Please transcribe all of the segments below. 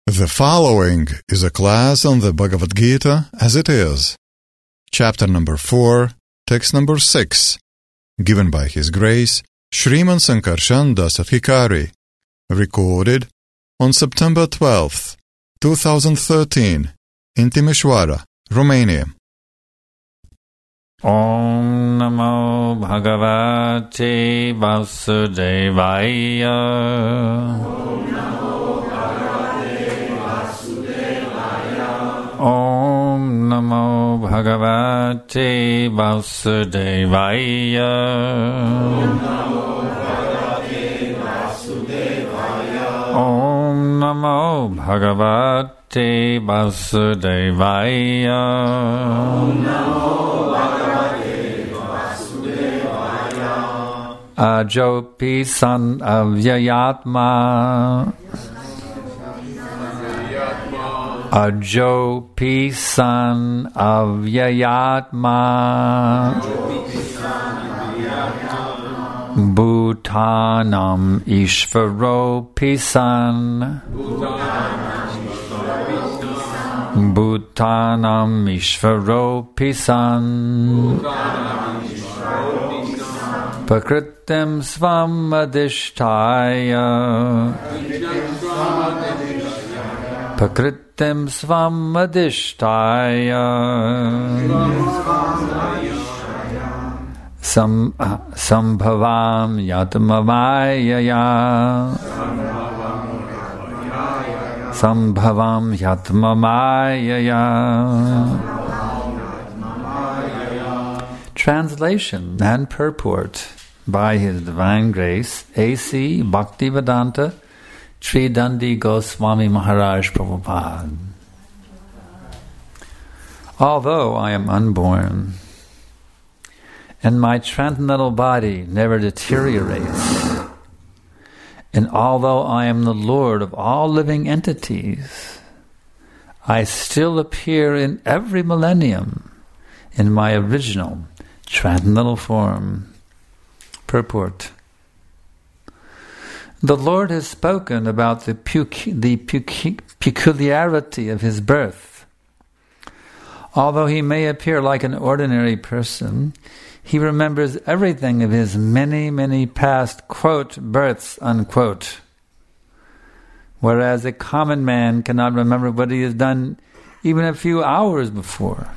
The following is a class on the Bhagavad Gita as it is. Chapter number 4, text number 6, given by His Grace, Sriman Sankarshan Dasadhikari, recorded on September 12th, 2013, in Timișoara, Romania. Om Namo Bhagavate Vasudevaya. Om Namo Bhagavate Vasudevaya. Om Namo Bhagavate Vasudevaya. Ajopi san avyayatma. Ajopi san avyayatma. Bhutanam ishvaropi san. Bhutanam ishvaropi san. Pakritim svam adhishtaya. Pakritim svam adhishtaya. Sambhavam yatmavayaya. Sambhavam yatmavayaya. Translation and purport by His Divine Grace, A.C. Bhaktivedanta Tridandi Goswami Maharaj Prabhupada. Although I am unborn, and my transcendental body never deteriorates, and although I am the Lord of all living entities, I still appear in every millennium in my original transcendental form. Purport. The Lord has spoken about the peculiarity of His birth. Although He may appear like an ordinary person, He remembers everything of His many, many past, quote, births, unquote. Whereas a common man cannot remember what he has done even a few hours before.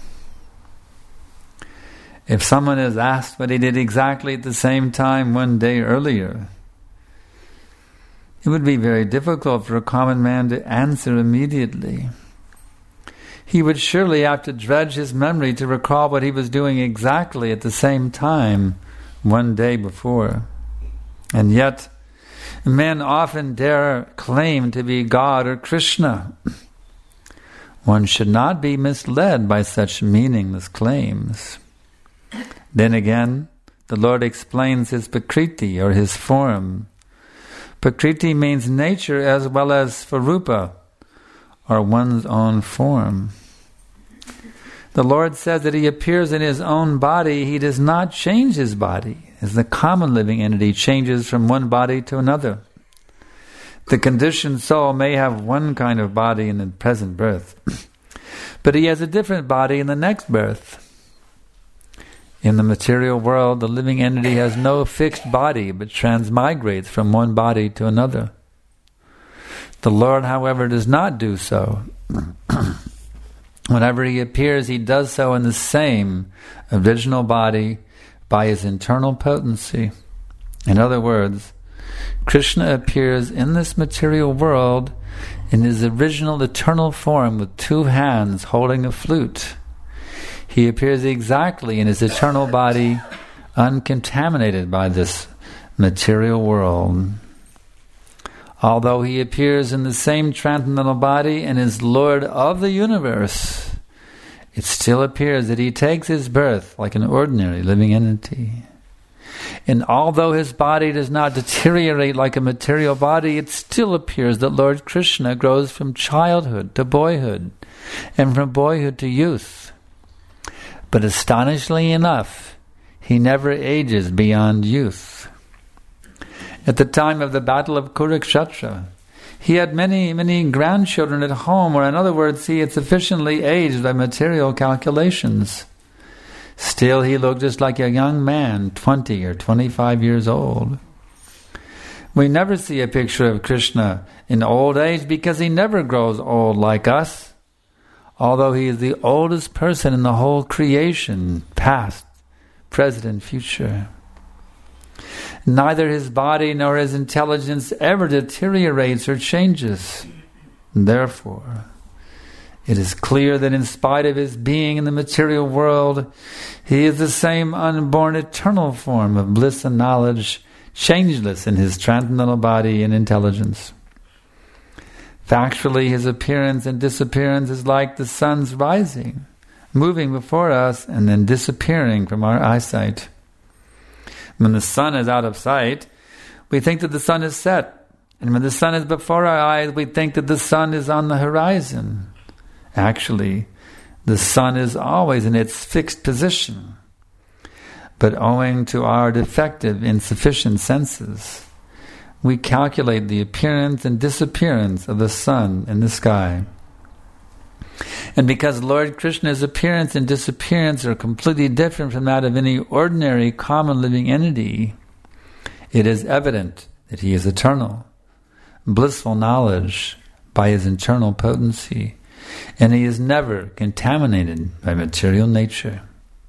If someone is asked what he did exactly at the same time one day earlier, it would be very difficult for a common man to answer immediately. He would surely have to dredge his memory to recall what he was doing exactly at the same time one day before. And yet, men often dare claim to be God or Krishna. One should not be misled by such meaningless claims. Then again, the Lord explains His Prakriti, or His form. Prakriti means nature as well as Swarupa, or one's own form. The Lord says that He appears in His own body. He does not change His body, as the common living entity changes from one body to another. The conditioned soul may have one kind of body in the present birth, but he has a different body in the next birth. In the material world, the living entity has no fixed body, but transmigrates from one body to another. The Lord, however, does not do so. Whenever He appears, He does so in the same original body by His internal potency. In other words, Krishna appears in this material world in His original eternal form with two hands holding a flute. He appears exactly in His eternal body, uncontaminated by this material world. Although He appears in the same transcendental body and is Lord of the universe, it still appears that He takes His birth like an ordinary living entity. And although His body does not deteriorate like a material body, it still appears that Lord Krishna grows from childhood to boyhood, and from boyhood to youth. But astonishingly enough, He never ages beyond youth. At the time of the battle of Kurukshetra, He had many, many grandchildren at home, or in other words, he had sufficiently aged by material calculations. Still, he looked just like a young man, 20 or 25 years old. We never see a picture of Krishna in old age because he never grows old like us, although he is the oldest person in the whole creation, past, present, and future. Neither his body nor his intelligence ever deteriorates or changes. Therefore, it is clear that in spite of his being in the material world, he is the same unborn eternal form of bliss and knowledge, changeless in his transcendental body and intelligence. Factually, his appearance and disappearance is like the sun's rising, moving before us and then disappearing from our eyesight. When the sun is out of sight, we think that the sun is set. And when the sun is before our eyes, we think that the sun is on the horizon. Actually, the sun is always in its fixed position. But owing to our defective, insufficient senses, we calculate the appearance and disappearance of the sun in the sky. And because Lord Krishna's appearance and disappearance are completely different from that of any ordinary common living entity, it is evident that he is eternal, blissful knowledge by his internal potency, and he is never contaminated by material nature.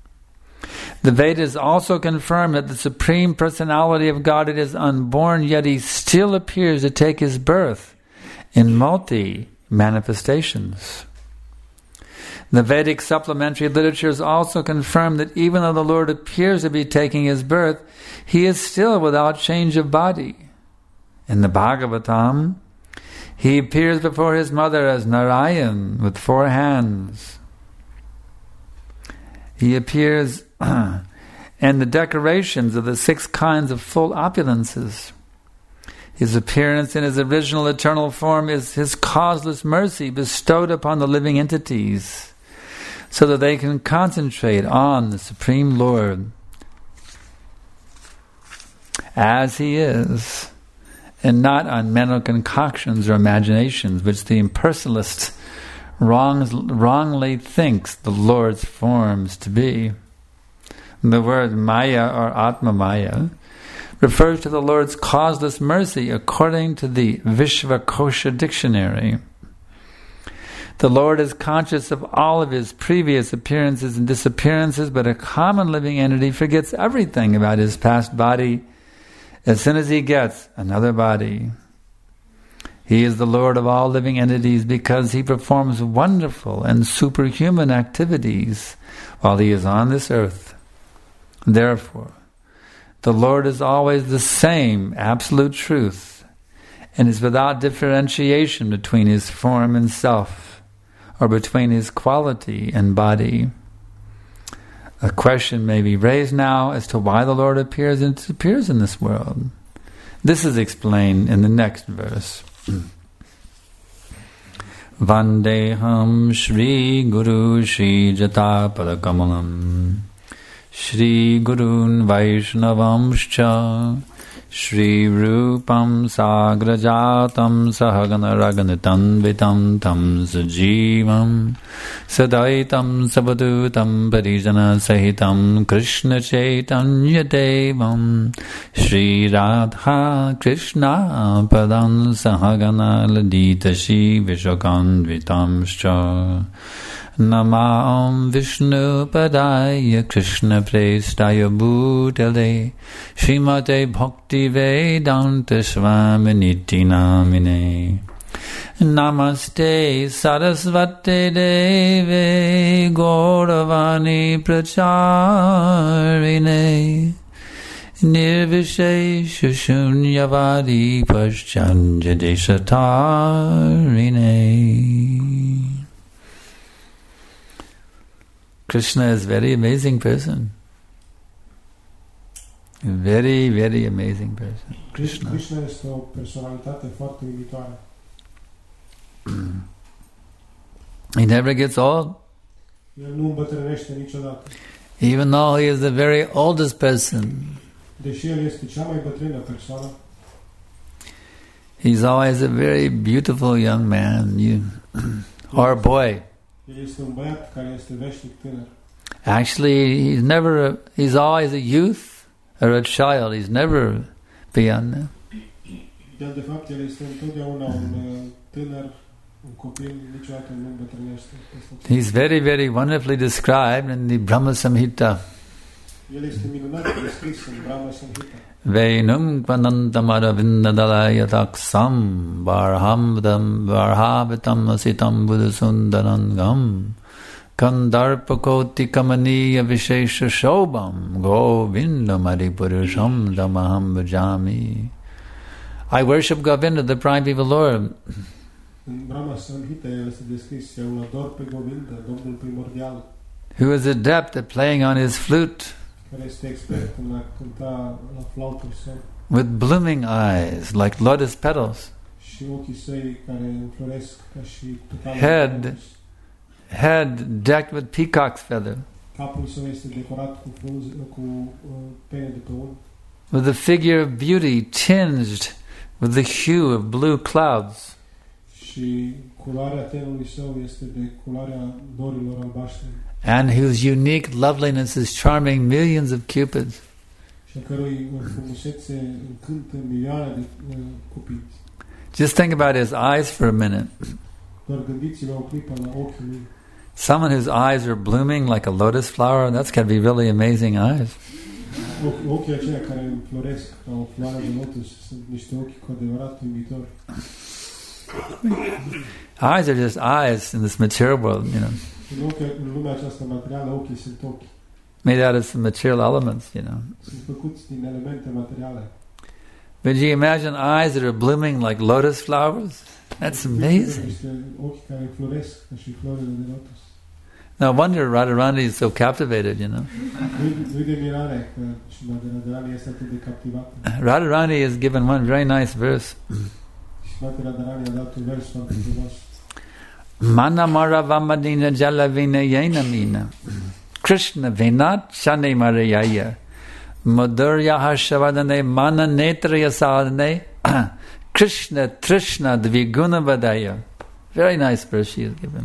The Vedas also confirm that the Supreme Personality of Godhead is unborn, yet he still appears to take his birth in multi-manifestations. The Vedic supplementary literatures also confirm that even though the Lord appears to be taking his birth, he is still without change of body. In the Bhagavatam, he appears before his mother as Narayan with 4 hands. He appears in the decorations of the 6 kinds of full opulences. His appearance in his original eternal form is his causeless mercy bestowed upon the living entities, so that they can concentrate on the Supreme Lord as he is, and not on mental concoctions or imaginations, which the impersonalist wrongly thinks the Lord's forms to be. The word Maya or Atma Maya refers to the Lord's causeless mercy according to the Vishvakosha dictionary. The Lord is conscious of all of his previous appearances and disappearances, but a common living entity forgets everything about his past body as soon as he gets another body. He is the Lord of all living entities because he performs wonderful and superhuman activities while he is on this earth. Therefore, the Lord is always the same absolute truth and is without differentiation between his form and self, or between his quality and body. A question may be raised now as to why the Lord appears and disappears in this world. This is explained in the next verse. Vandeham Shri Guru Shri Jatapada Kamalam Shri Gurun Vaishnavamscha Shri Rupam Sagrajatam Sahagana Raganitanvitam Tam Sajivam Sadaitam Savadutam Parijana Sahitam Krishna Chaitanya Devam Shri Radha Krishna Padam Sahagana Ladita Shri Vishwakanvitamscha Namam Vishnu Padaya Krishna Prestaya Bhutale Srimate Bhakti Vedanta Swaminiti Namine Namaste Sarasvate Deve Gauravani Pracharine Nirvishesha Shunyavadi Paschanjadesatarine. Krishna is a very amazing person. Very, very amazing person. Krishna este o personalitate foarte uimitoare. He never gets old. El nu îmbătrânește niciodată. Even though he is the very oldest person. Deși el este cea mai bătrână persoană. He's always a very beautiful young man, or boy. El este un băiat care este veșnic tânăr. Actually, he's always a youth or a child. He's never beyond that. El, de fapt, el este întotdeauna un tânăr, un copil, niciodată nu îmbătrânește. He's very, very wonderfully described in the Brahma Samhita. El este minunat descris în Brahma Samhita. Vainum kvanantamaravinadalayatakṣam varhamvitam asitam buddhasundarangam kandarpakoti kamaniya vishesha shobham govindam adipurusham damaham bhajami. I worship Govinda, the prime people Lord. În Brahma Samhita el este descris, eu îl ador pe Govinda, Domnul primordial, who is adept at playing on his flute, care este expert în a cânta la flautul său, with blooming eyes like lotus petals, și ochii săi care înfloresc ca și petalele Head. de lotus. head decked with peacock's feather, Capul său este decorat cu pene de pe unghi, with a figure of beauty tinged with the hue of blue clouds, și culoarea tenului său este de culoarea norilor albaștri, and whose unique loveliness is charming millions of cupids. și a cărui frumusețe încântă milioane de cupiți. Just think about his eyes for a minute. Doar gândiți-vă o clipă la ochii lui. Someone whose eyes are blooming like a lotus flower, that's got to be really amazing eyes. Ochii aceia care înfloresc ca o floare de lotus sunt niște ochi cu adevărat uimitori. Eyes are just eyes in this material world, În lumea aceasta materială, ochii sunt ochi. made out of some material elements, Sunt făcuți din elemente materiale. But you imagine eyes that are blooming like lotus flowers? That's amazing. Niște ochi care floresc ca și florile de lotus. No wonder Radharani is so captivated, Nu-i de mirare că și Radharani este atât de captivată. Radharani has given one very nice verse. Și Radharani a dat un vers foarte frumos. Manamara vamadina jalavina yainamina Krishna venat shane marayaya Madhurya hashavadane mana netraya sadhane Krishna Trishna dviguna vadaya. Very nice verse she has given.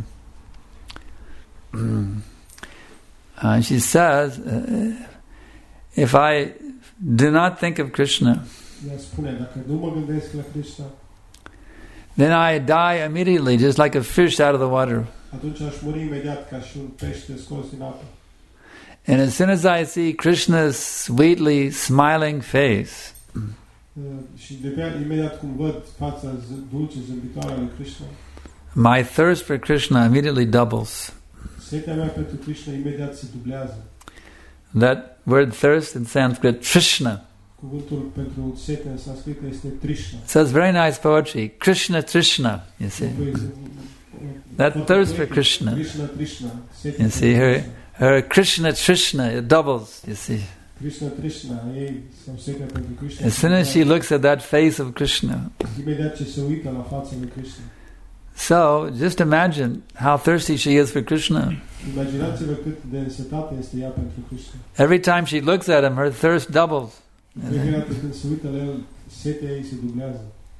She says, if I do not think of Krishna, Ea spune, dacă nu mă gândesc la Krishna, then I die immediately, just like a fish out of the water. atunci aș muri imediat ca și un pește scos din apă. And as soon as I see Krishna's sweetly smiling face, Și de pe imediat cum văd fața dulce, zâmbitoare a lui Krishna, my thirst for Krishna immediately doubles. setea mea pentru Krishna imediat se dublează. That word thirst in Sanskrit, Trishna. Cuvântul pentru sete în sanscrit este Trishna. So it's very nice poetry. Krishna Trishna, you see. That thirst for Krishna. Krishna, Trishna. You see, her Krishna Trishna, it doubles, you see. Krishna, Trishna, ei sau setea pentru Krishna. As soon as she looks at that face of Krishna. Imediat ce se uită la fața lui Krishna. So, just imagine how thirsty she is for Krishna. Imaginați-vă cât de însetată este ea pentru Krishna. Every time she looks at him, her thirst doubles. Fiecare dată când se uită la el, setea ei se dublează.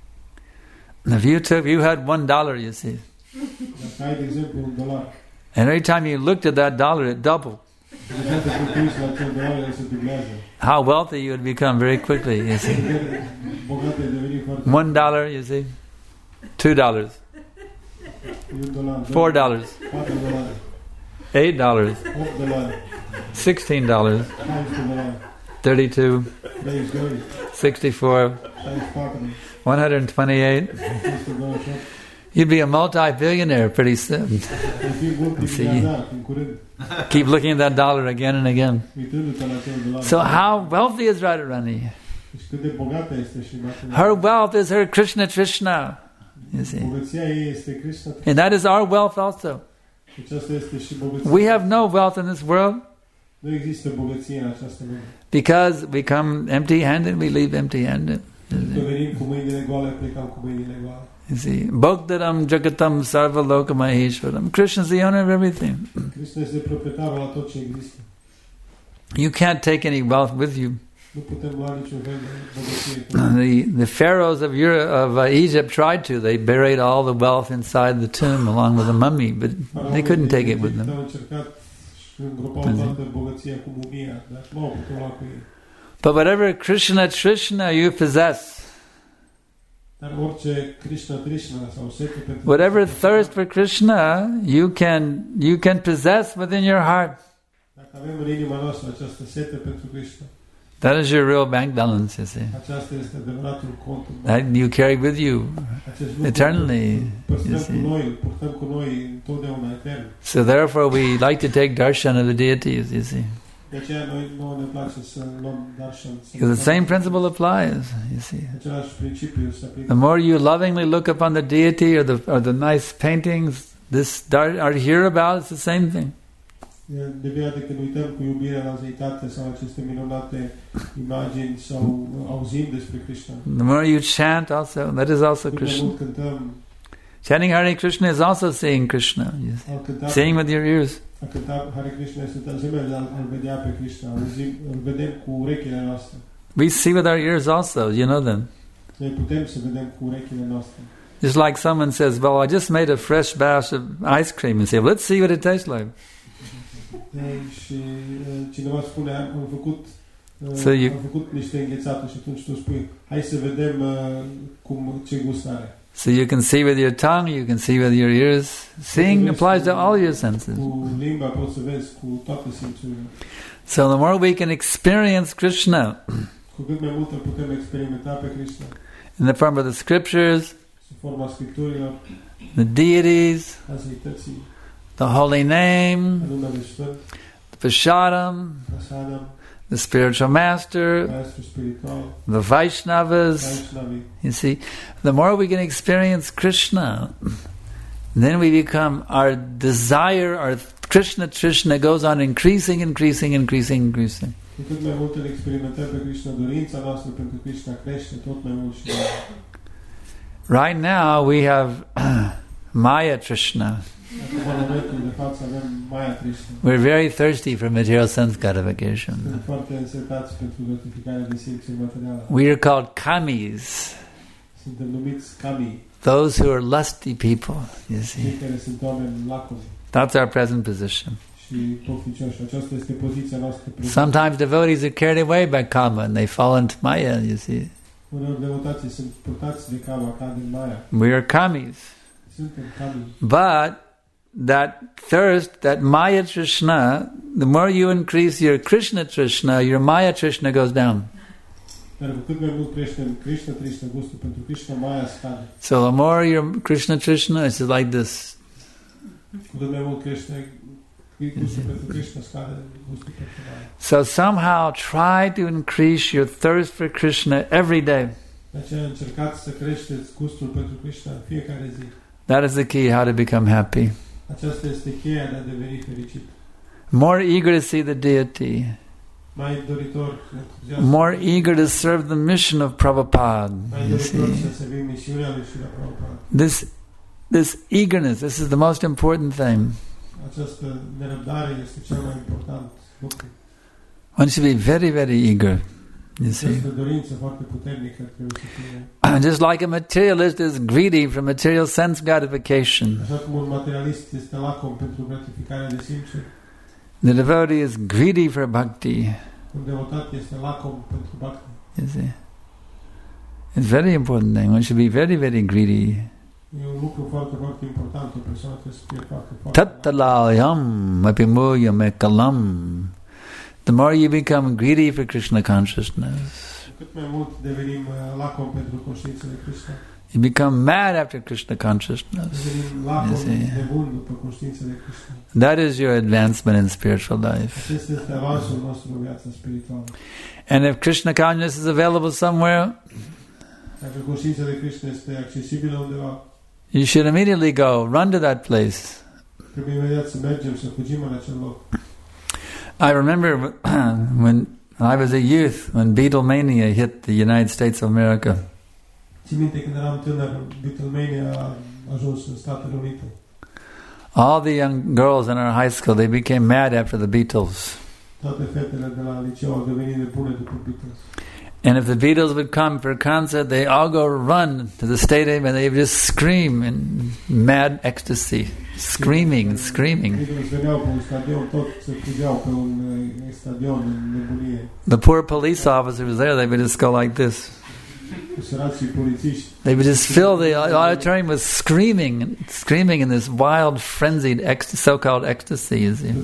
If you had $1, you see. Dacă ai, de exemplu, $1, And every time you looked at that dollar, it doubled. de dată când te uiți la acel $1, el se dublează. How wealthy you would become very quickly, you see. Bogat ai deveni foarte. $1, you see. $2, $1, $4, $4, $8, $8, $16, $14, 32, 32, 64, 64, 128. 128. You'd be a multi-billionaire pretty soon. Ai fi multimiliardar în curând, Keep looking at that dollar again and again. uitându-te la acel $1. So how wealthy is Radharani? Și cât de bogată este și Her wealth is her Krishna Trishna. You see. bogăția ei este Krishna. And that is our wealth also. Aceasta este și bogăția. We have no wealth in this world Nu există bogăție în această lume. because we come empty-handed, we leave empty-handed. Că venim cu mâinile goale, plecăm cu mâinile goale. You see, Bhaktaram Jagatam Sarva Loka Maheshwaram. Krishna is the owner of everything. Krishna este proprietarul la tot ce există. You can't take any wealth with you. Nu putem lua niciun fel de bogăție. The pharaohs of Egypt tried to. They buried all the wealth inside the tomb along with the mummy, but they couldn't take it with them. Au încercat și îngropau toată bogăția cu mumia, dar nu au putut lua cu ei. But whatever Krishna Trishna you possess, Dar orice Krishna Trishna sau sete pentru whatever thirst for Krishna you can possess within your heart. Dacă avem în inima noastră această sete pentru Krishna, That is your real bank balance, you see. aceasta este adevăratul cont. That you carry with you Acest lucru eternally. păstrăm You cu see. noi, îl purtăm cu noi întotdeauna etern. So therefore we like to take darshan of the deities, you see. De aceea nouă ne place să luăm darshan. Because the same principle applies, you see. Același principiu se aplică. The more you lovingly look upon the deity or the nice paintings are here about, it's the same thing. De via de când uităm cu iubirea la zeitate sau aceste minunate imagini sau auzim despre Krishna. The more you chant also, that is also Cât mai Krishna. mult cântăm, Chanting Hare Krishna is also seeing Krishna. You see. al cânta, Seeing with your ears. a cânta Hare Krishna este de asemenea de a-L vedea pe Krishna, îl vedem cu urechile noastre. We see with our ears also, you know them. Noi putem să vedem cu urechile noastre. Just like someone says, well, I just made a fresh batch of ice cream, and say, let's see what it tastes like. Și cineva spune, am făcut niște înghețate și atunci tu spui, hai să vedem ce gust are. So you can see with your tongue, you can see with your ears. Seeing applies to all your senses. Cu limba poți să vezi cu toate simțurile. So the more we can experience Krishna Cu cât mai mult îl putem experimenta pe Krishna, in the form of the scriptures, sub forma scripturilor, the deities, a zeității, the holy name, numele Sfânt, the prasadam, prasadam, the spiritual master, maestru spiritual, the Vaishnavas. Vaishnavi. You see, the more we can experience Krishna, then we become, our desire, our Krishna Trishna goes on increasing. Cu cât mai mult îl experimentăm pe Krishna, dorința noastră pentru Krishna crește tot mai mult și mai mult. Right now we have Maya Trishna. Acum, în momentul de față, avem Maya Trishna. We're very thirsty for material sense gratification. Suntem foarte însetați pentru gratificarea de simțuri materiale. We are called kamis, Suntem numiți kami, those who are lusty people, you cei see. care sunt oameni lacomi That's our present position. și pofticioși. Aceasta este poziția noastră. Sometimes devotees are carried away by kama and they fall into Maya, you see. Uneori devotații sunt purtați de kama, cad în Maya. We are kamis. Suntem kami. But that thirst, that Maya Trishna, the more you increase your Krishna Trishna, your Maya Trishna goes down. Dar cu cât mai mult crește în Krishna Trishna, gustul pentru Krishna, Maya scade. So the more your Krishna Trishna, it's like this. Cu cât mai mult crește gustul pentru Krishna, scade gustul pentru Maya. So somehow try to increase your thirst for Krishna every day. De aceea încercați să creșteți gustul pentru Krishna în fiecare zi. That is the key how to become happy. Aceasta este cheia de a deveni fericit. More eager to see the deity. Mai doritor, More eager to serve the mission of Prabhupada. mai You doritor see. să servim misiunea lui Srila Prabhupada. This eagerness, this is the most important thing. Această nerăbdare este cel mai important lucru. One should be very, very eager. You see. Această dorință foarte puternică trebuie să fie. Just like a materialist is greedy for material sense gratification, Așa cum un materialist este lacom pentru gratificarea de simțuri, the devotee is greedy for bhakti. un devotat este lacom pentru bhakti. You see. It's a very important thing. One should be very, very greedy. E un lucru foarte, foarte important. O persoană trebuie să fie foarte, foarte Tattalayam apimuyam ekalam. The more you become greedy for Krishna consciousness, Cât mai mult devenim lacom pentru conștiința de Krishna, you become mad after Krishna consciousness. devenim lacom You see. de bun după conștiința de Krishna. That is your advancement in spiritual life. Acesta este avansul nostru în viața spirituală. And if Krishna consciousness is available somewhere, Dacă conștiința de Krishna este accesibilă undeva, you should immediately go, run to that place. trebuie imediat să mergem, să fugim în acel loc. I remember when I was a youth, when Beatlemania hit the United States of America. Țin minte când eram tânăr, Beatlemania a ajuns în Statele Unite. All the young girls in our high school, they became mad after the Beatles. Toate fetele de la liceu au devenit nebune după Beatles. And if the Beatles would come for a concert, they all go run to the stadium and they just scream in mad ecstasy, screaming and screaming. The poor police officers there, they would just go like this. They would just fill the auditorium with screaming in this wild, frenzied, so-called ecstasy. You see.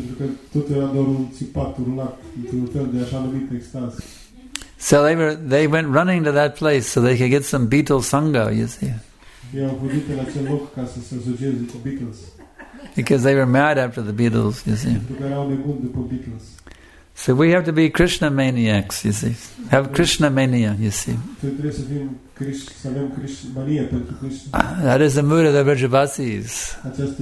So they went running to that place so they could get some Beatles sangha, you see. Because they were mad after the Beatles, you see. So we have to be Krishna maniacs, you see. Have Krishna mania, you see. That is the mood of the Vrajavasis.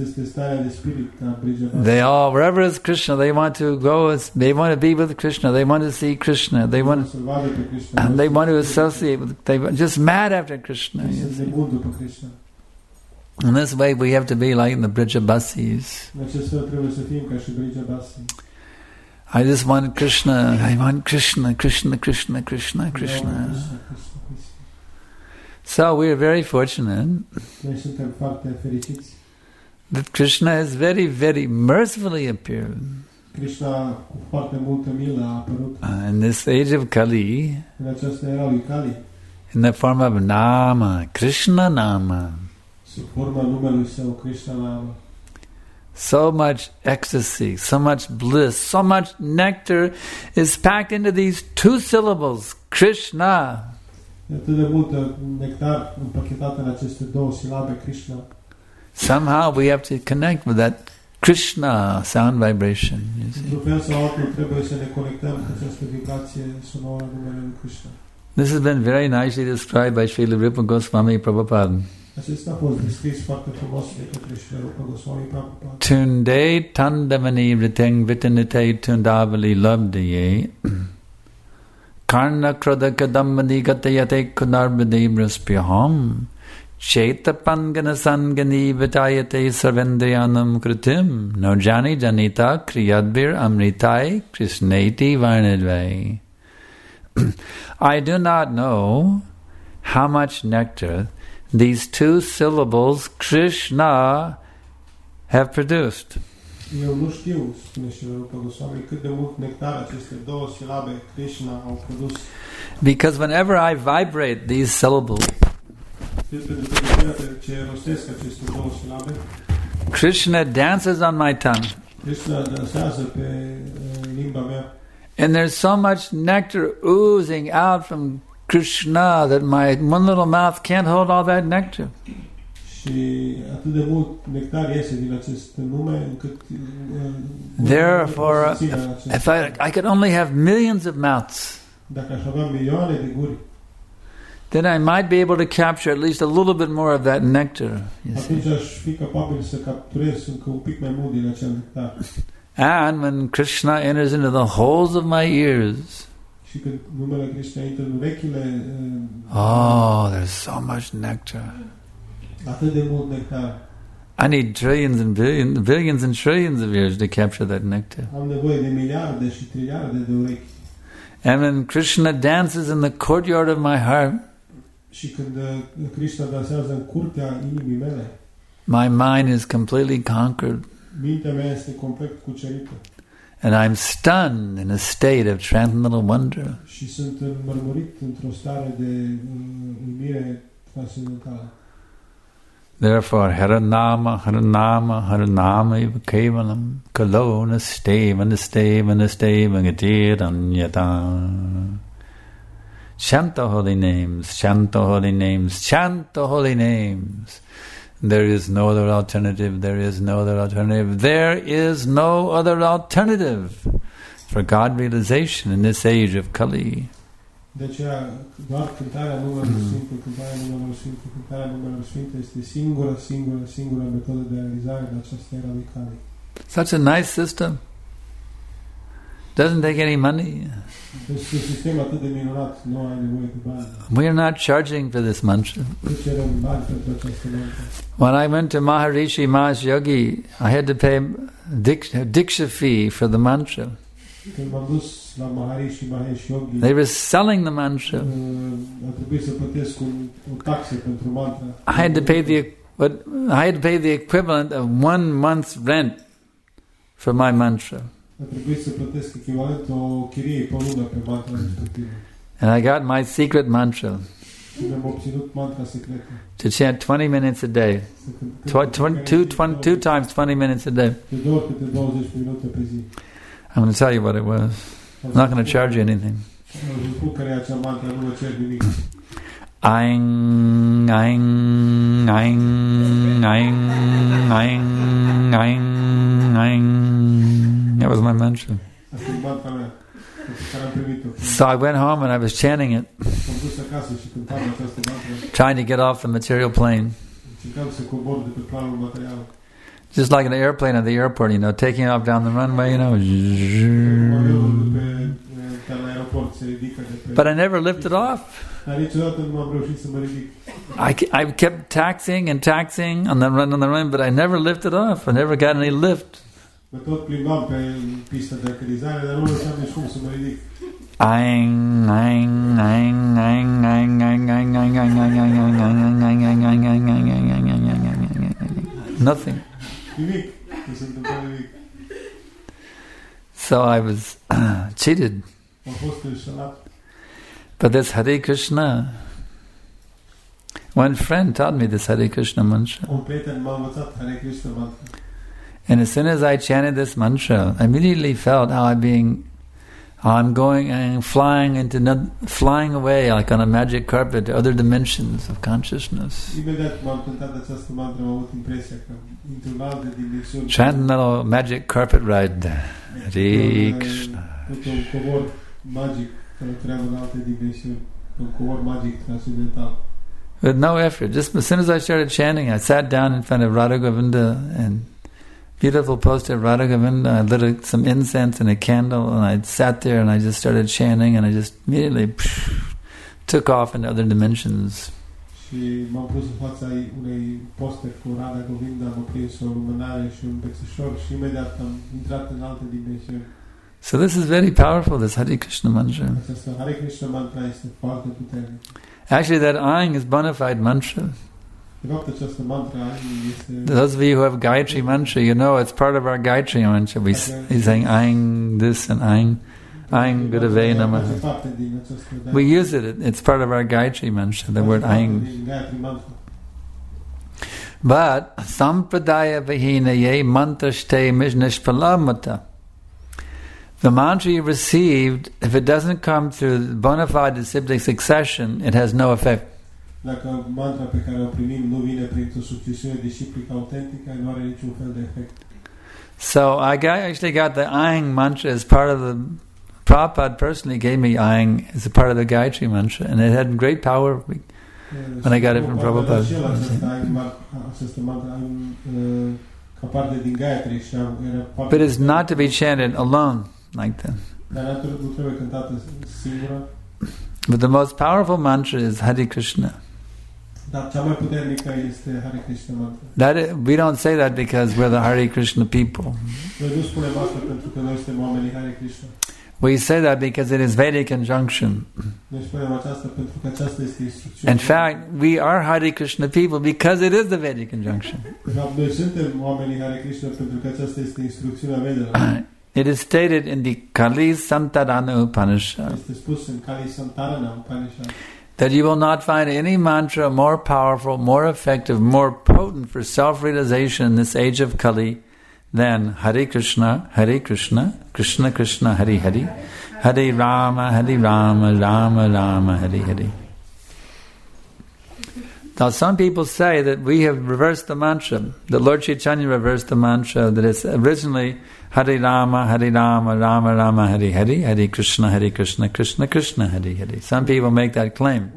They all, wherever is Krishna, they want to go. They want to be with Krishna. They want to see Krishna. They want to associate with. They just mad after Krishna. You see. In this way, we have to be like the Vrajavasis. I just want Krishna. I want Krishna, Krishna, Krishna, Krishna, Krishna. So we are very fortunate that Krishna has very, very mercifully appeared in this age of Kali, in the form of Nama, Krishna Nama. So much ecstasy, so much bliss, so much nectar is packed into these two syllables, Krishna. Somehow we have to connect with that Krishna sound vibration. You see. This has been very nicely described by Srila Rupa Goswami Prabhupada. Tunde tandamani vriteng vitanite tundavali labdaye karna krada kadamani gatayate kunarbade braspyaham chetapangana sangani vitayate sarvendriyanam kritim no jani janita kriyadbir amritai krishneti varnadvai. I do not know how much nectar these two syllables, Krishna, have produced. Because whenever I vibrate these syllables, Krishna dances on my tongue. And there's so much nectar oozing out from Krishna that my one little mouth can't hold all that nectar. Therefore, if I could only have millions of mouths, then I might be able to capture at least a little bit more of that nectar. And when Krishna enters into the holes of my ears, oh, there's so much nectar. I need trillions and billions and trillions of ears to capture that nectar. And when Krishna dances in the courtyard of my heart, my mind is completely conquered. And I'm stunned in a state of transcendental wonder. Therefore, Haranama, Haranama, Haranama eva kevalam, kalo nasteva, nasteva, nasteva, gatiranyata. Chant the holy names, chant the holy names, chant the holy names. There is no other alternative, there is no other alternative, there is no other alternative for God realization in this age of Kali. De aceea, doar cântarea numelui Sfânt, cântarea numelui Sfânt este singura metodă de realizare în această era lui Kali. Such a nice system. Doesn't take any money. Este un sistem atât de minunat, nu ai nevoie de bani. We are not charging for this mantra. When I went to Maharishi Mahesh Yogi, I had to pay Diksha fee for the mantra. Când m-am dus la Maharishi și Mahesh Yogi, they were selling the mantra. a trebuit să plătesc o taxă pentru mantra. I had to pay the equivalent of 1 month's rent for my mantra. A trebuit să plătesc echivalentul o chirie pe lună pe mantra respectivă. And I got my secret mantra Mi-am obținut mantra secretă. to chant 20 minutes a day. Two times 20 minutes a day. De 2 ori câte 20 minute pe zi. I'm going to tell you what it was. I'm not going to charge you anything. Aing, aing, aing, aing, aing, aing, aing. That was my mantra. So I went home and I was chanting it, trying to get off the material plane. Just like an airplane at the airport, taking off down the runway, But I never lifted off. I kept taxing and taxing on the run, but I never lifted off. I never got any lift. Aing, aing, aing, aing, aing, aing, aing, aing, aing, aing, aing, aing, aing, nothing. So I was cheated. But this Hare Krishna, one friend taught me this Hare Krishna mantra. And as soon as I chanted this mantra, I immediately felt how I'm going and flying away like on a magic carpet to other dimensions of consciousness. Chanting a little magic carpet ride. Hare Krishna. With no effort. Just as soon as I started chanting, I sat down in front of Radha Govinda and beautiful poster of Radha Govinda. I lit some incense and a candle, and I sat there and I just started chanting, and I just immediately took off into other dimensions. Și m-am pus în fața unei poster cu Radha Govinda, am prins o lumânare și un bețișor și imediat am intrat în alte dimensiuni. So this is very powerful, this Hare Krishna mantra. Hare Krishna mantra este foarte puternic. Actually, that Aing is bona fide mantra. Those of you who have Gayatri mantra, you know it's part of our Gayatri mantra. He's saying Aing this and Aing Gurave Namaha. We use it. It's part of our Gayatri mantra, the word Aing. But Sampradaya Vihinaye Mantrashte Mishnishpalamata. The mantra you received, if it doesn't come through bona fide disciplic succession, it has no effect. Dacă mantra pe care o primim nu vine printr-o succesiune disciplică autentică, nu are niciun fel de efect. So I actually got the Aing mantra as part of the... Prabhupada personally gave me Aing as a part of the Gayatri mantra, and it had great power when I got it from Prabhupada. But it's not to be chanted alone like that. But the most powerful mantra is Hare Krishna. That we don't say that because we're the Hare Krishna people. We say that because it is Vedic injunction. In fact, we are Hare Krishna people because it is the Vedic injunction. It is stated in the Kali Santarana Upanishad that you will not find any mantra more powerful, more effective, more potent for self-realization in this age of Kali than Hare Krishna, Krishna Krishna, Hare Hare, Hare Rama, Rama Rama, Hare Hare. Now some people say that we have reversed the mantra, that Lord Chaitanya reversed the mantra, that it's originally Hare Rama, Rama Rama, Hare Hare, Hare Krishna, Krishna Krishna, Hare Hare. Some people make that claim.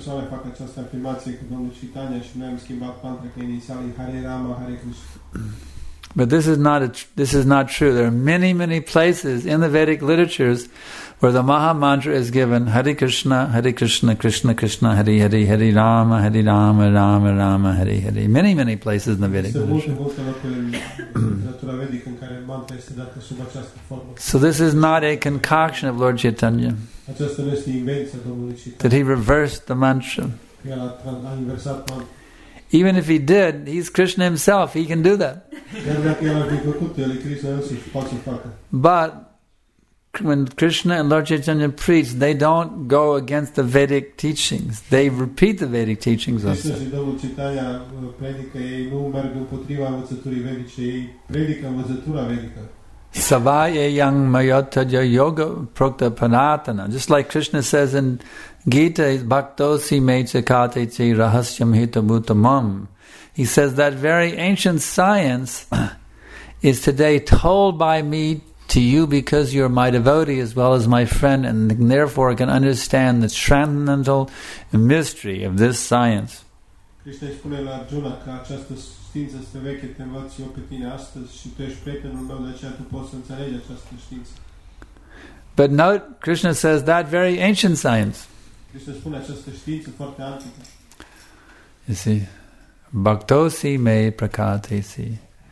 But this is not true. There are many places in the Vedic literatures where the Maha Mantra is given Hare Krishna, Krishna Krishna, Hare Hare, Hare Rama, Rama Rama, Hare Hare. Many places in the Vedic literature. literatura vedică în care mantra este dată sub această formă. So this is not a concoction of Lord Chaitanya, Aceasta nu este invenția Domnului Chaitanya. that he reversed the mantra. El a inversat mantra. Even if he did, he's Krishna himself, he can do that. Chiar dacă el ar fi făcut, el e Krishna însuși, poate să facă. But when Krishna and Lord Chaitanya preach, they don't go against the Vedic teachings. They repeat the Vedic teachings also. Krishna și Domnul Chaitanya predică, ei nu merg împotriva învățăturii vedice, ei predică învățătura vedică. Savaya yang mayataja yoga prokta panatana. Just like Krishna says in Gita, bhaktosi me chakate chi rahasyam hitabhutamam. He says that very ancient science is today told by me to you because you're my devotee as well as my friend, and therefore can understand the transcendental mystery of this science. Krishna îi spune la Arjuna că această știință este veche, te învăț eu pe tine astăzi și tu ești prietenul meu, de aceea tu poți să înțelegi această știință. But note, Krishna says that very ancient science. Krishna spune această știință foarte antică. You see, bhaktosi me prakatesi.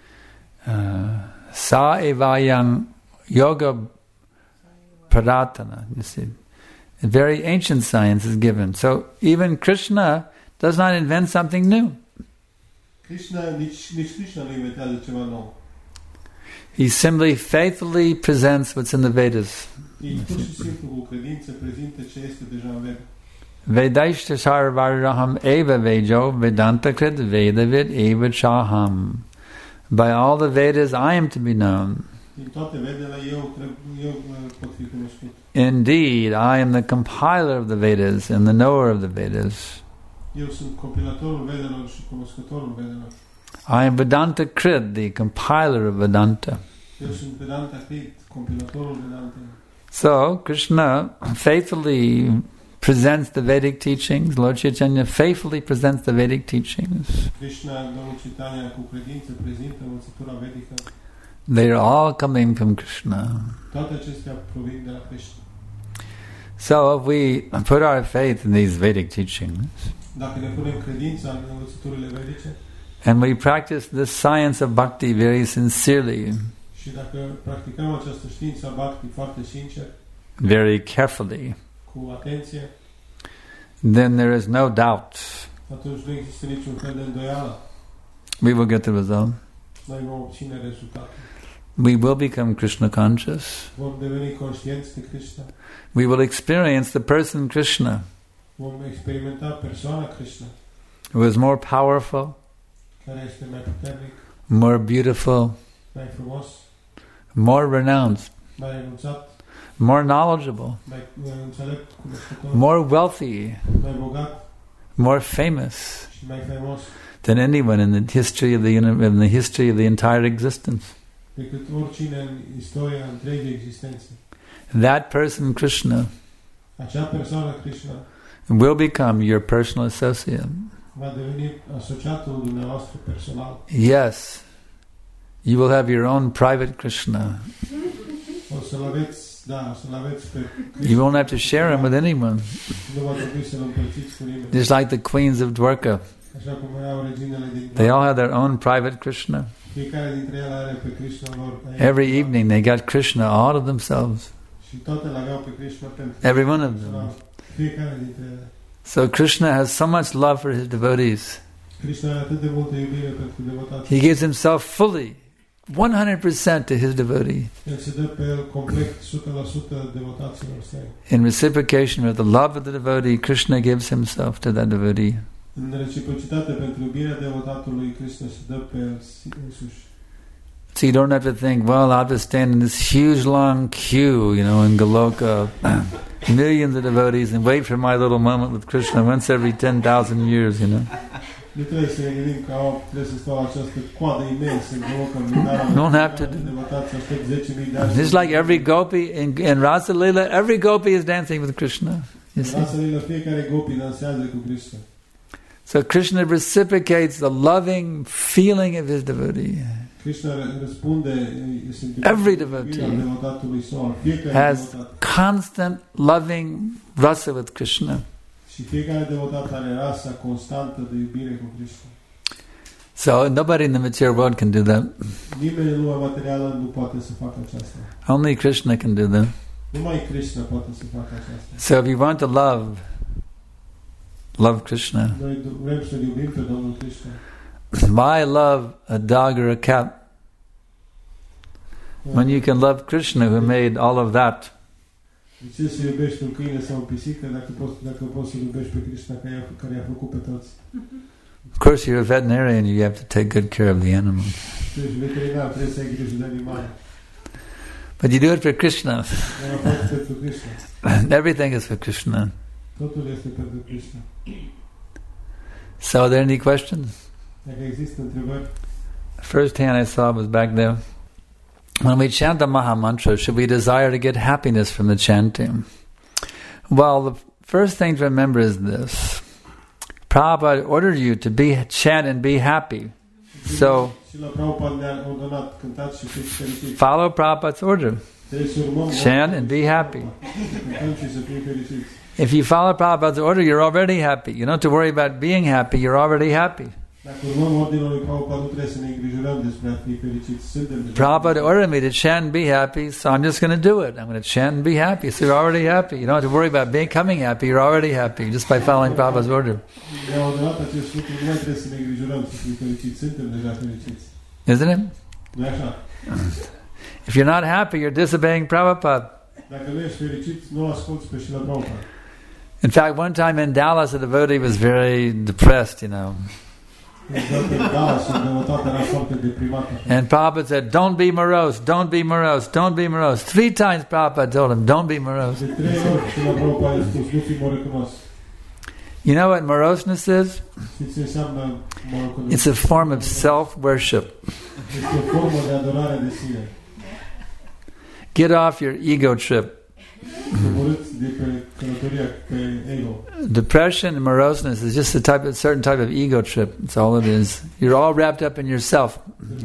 Sa evayang yoga pratana. You see, a very ancient science is given. So even Krishna does not invent something new. Krishna, nici Krishna nu inventează ceva nou. He simply faithfully presents what's in the Vedas. El pur și simplu cu credință prezintă ce este deja în Veda. Vedaishta sarvaraham eva vejo vedanta krit vedavid eva chaham. By all the Vedas I am to be known. Din toate Vedele eu pot fi cunoscut. Indeed, I am the compiler of the Vedas and the knower of the Vedas. Eu sunt compilatorul Vedelor și cunoscătorul Vedelor. I am Vedanta Krit, the compiler of Vedanta. Eu sunt Vedanta Krit, compilatorul Vedanta. So, Krishna faithfully presents the Vedic teachings. Lord Chaitanya faithfully presents the Vedic teachings. Krishna, Domnul Chaitanya, cu credință prezintă învățătura vedică. They are all coming from Krishna. Toate acestea provin de la Krishna. So, if we put our faith in these Vedic teachings, dacă ne punem credința în învățăturile vedice, and we practice this science of bhakti very sincerely, și dacă practicăm această știință a bhakti foarte sincer, very carefully, cu atenție, then there is no doubt atunci nu există niciun fel de îndoială. we will get the result. Noi vom obține rezultatul. We will become Krishna conscious. Vom deveni conștienți de Krishna. We will experience the person Krishna, Vom experimenta persoana Krishna, who is more powerful, care este mai puternic, more beautiful, mai frumos, more renounced, mai renunțat, more knowledgeable, mai înțelept, cunoscător, more wealthy, mai bogat more famous și mai faimos than anyone in the history of the entire existence. decât oricine în istoria întregii existențe. That person Krishna Acea persoană Krishna will become your personal associate. va deveni asociatul dumneavoastră personal. Yes, you will have your own private Krishna. O să-l aveți, da, o să-l aveți pe Krishna. You won't have to share him with anyone. Nu va trebui să-l împărțiți cu nimeni. Just like the queens of Dwarka. Așa cum erau reginele din They all have their own private Krishna. Fiecare dintre ele are pe Krishna lor. Every evening they got Krishna all to themselves. Și toate l-aveau pe Krishna pentru Every one of them. fiecare dintre ele. So Krishna has so much love for his devotees. Krishna are atât de multă iubire pentru devotați. He gives himself fully, 100% to his devotee. El se dă pe el complet 100% devotaților săi. In reciprocation with the love of the devotee, Krishna gives himself to that devotee. În reciprocitate pentru iubirea devotatului, Krishna se dă pe el însuși. So you don't have to think, well, I'll just stand in this huge long queue, in Goloka, millions of devotees, and wait for my little moment with Krishna once every 10,000 years, Nu trebuie să ne gândim că trebuie să stau această coadă imensă în Goloka. Don't have to do. Devotați aștept 10.000 de ani. Just like every gopi in Rasa Leela, every gopi is dancing with Krishna. You see? În Rasa Leela fiecare gopi dansează cu Krishna. So Krishna reciprocates the loving feeling of his devotee. Krishna răspunde Every devotee has constant loving rasa with Krishna. Și fiecare devotat are rasa constantă de iubire cu Krishna. So nobody in the material world can do that. Nimeni în lumea materială nu poate să facă aceasta. Only Krishna can do that. Numai Krishna poate să facă aceasta. So if you want to love Krishna. Noi vrem să iubim pe Domnul Krishna. Why love a dog or a cat when you can love Krishna who made all of that? De ce să iubești un câine sau o pisică dacă poți să iubești pe Krishna care i-a făcut pe toți? Of course, you're a veterinarian. You have to take good care of the animal. Tu ești veterinar, trebuie să ai grijă de animale. But you do it for Krishna. Dar faci pentru Krishna. Everything is for Krishna. Totul este pentru Krishna. So, are there any questions? Dacă există întrebări? First hand I saw was back there. When we chant the Maha Mantra, should we desire to get happiness from the chanting? Well, the first thing to remember is this. Prabhupada ordered you to chant and be happy. So, follow Prabhupada's order. Chant and be happy. If you follow Prabhupada's order, you're already happy. You don't have to worry about being happy, you're already happy. Prabhupada ordered me to chant and be happy, so I'm just going to do it. I'm going to chant and be happy, so you're already happy. You don't have to worry about becoming happy, you're already happy, just by following Prabhupada's order. Isn't it? If you're not happy, you're disobeying Prabhupada. In fact, one time in Dallas, a devotee was very depressed, And Prabhupada said, don't be morose, don't be morose, don't be morose. 3 times Prabhupada told him, don't be morose. You know what moroseness is? It's a form of self-worship. Get off your ego trip. Depression and moroseness is just a certain type of ego trip. That's all it is. You're all wrapped up in yourself.